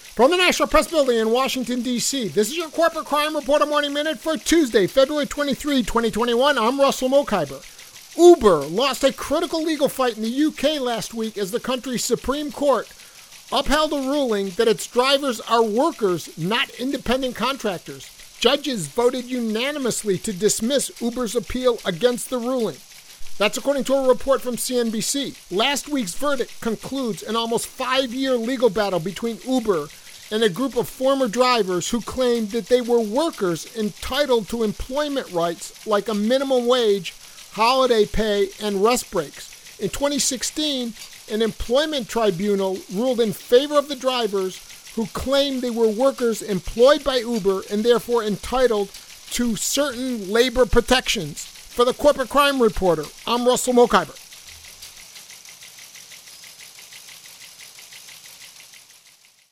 From the National Press Building in Washington, D.C., this is your Corporate Crime Reporter Morning Minute for Tuesday, February 23, 2021. I'm Russell Mokhiber. Uber lost a critical legal fight in the UK last week as the country's Supreme Court upheld a ruling that its drivers are workers, not independent contractors. Judges voted unanimously to dismiss Uber's appeal against the ruling. That's according to a report from CNBC. Last week's verdict concludes an almost 5-year legal battle between Uber and a group of former drivers who claimed that they were workers entitled to employment rights like a minimum wage, holiday pay, and rest breaks. In 2016, an employment tribunal ruled in favor of the drivers who claimed they were workers employed by Uber and therefore entitled to certain labor protections. For the Corporate Crime Reporter, I'm Russell Mokhiber.